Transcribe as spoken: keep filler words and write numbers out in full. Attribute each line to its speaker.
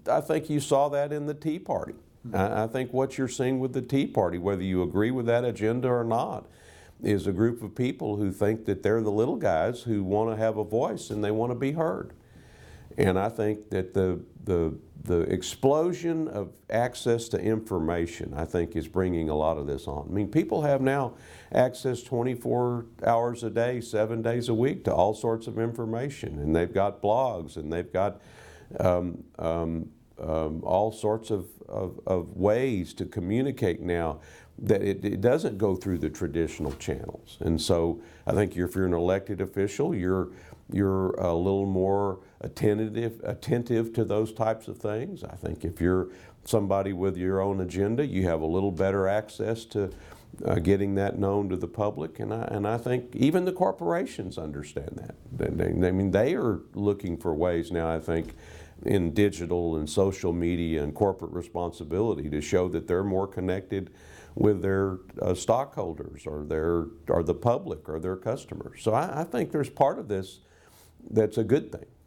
Speaker 1: I think you saw that in the Tea Party. Mm-hmm. I, I think what you're seeing with the Tea Party, whether you agree with that agenda or not, is a group of people who think that they're the little guys who want to have a voice and they want to be heard. And I think that the, the, the explosion of access to information, I think, is bringing a lot of this on. I mean, people have now access twenty-four hours a day, seven days a week to all sorts of information. And they've got blogs and they've got um, um, um, all sorts of, of, of ways to communicate now that it, it doesn't go through the traditional channels. And so I think you're, if you're an elected official, you're you're a little more attentive attentive to those types of things. I think if you're somebody with your own agenda, you have a little better access to uh, getting that known to the public. And I, and I think even the corporations understand that. They, they, I mean, they are looking for ways now, I think, in digital and social media and corporate responsibility to show that they're more connected with their uh, stockholders or their or the public or their customers. So I, I think there's part of this that's a good thing.